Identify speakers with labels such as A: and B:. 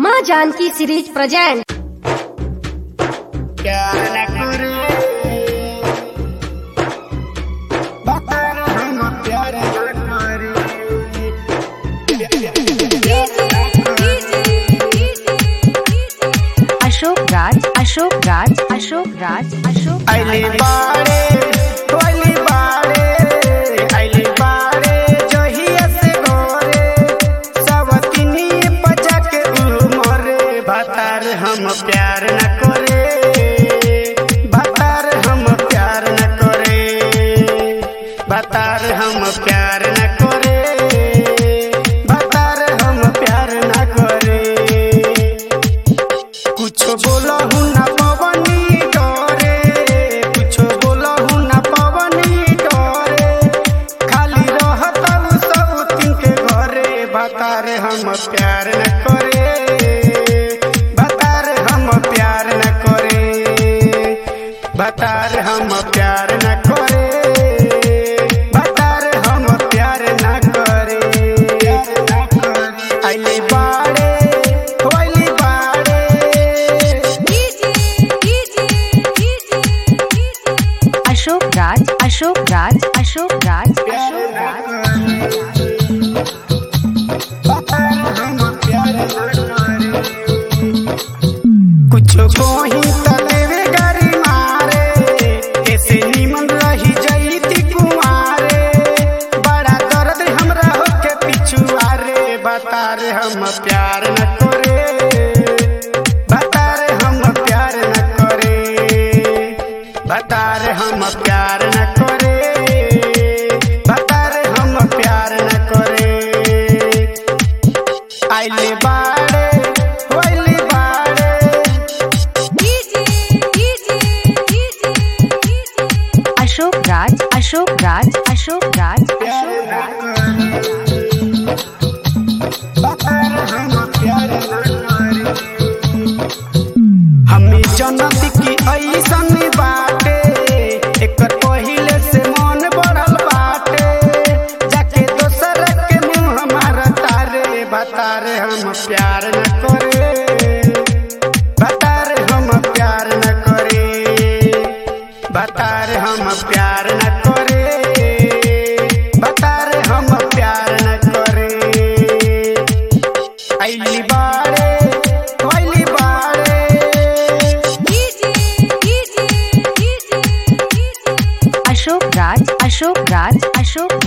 A: माँ Janaki series present.
B: Ashok Raj
C: Ali बाड़े जहिया से गोरे सवतिनी बजा के उमरे भतार हम प्यार न करे, भतार हम प्यार न करे, भतार हम प्यार न करे, भतार हम प्यार न करे। कुछ बोला हूँ न पवनी डरे, कुछ बोला हूँ न पवनी डरे, खाली रहता सब तीन के घरे भतार हम प्यार न करे, भतार हम प्यार न करे, भतार हम प्यार न करे, भतार हम प्यार न करे। अली बाड़े
B: अशोक राज
C: कुछ कोही तलेवे गारी मारे, ऐसे निमन रही जईती कुमारे, बड़ा दर्द हमरा होके पिछुआरे भतार हम प्यार न करे, भतार हम प्यार न करे, भतार हम प्यार न करे, भतार हम प्यार न करे। आइले बाड़े
B: अशोक राज
C: हमें जनत की ऐसन बाटे, एकर पहिले से मन बढ़ल बाटे, जाके दोसर के मुँह हमारा तारे भतार हम प्यार न करे, भतार हम प्यार न करे, भतार हम प्यार न करे, भतार हम प्यार न करे। अली बाड़े
B: अशोक राज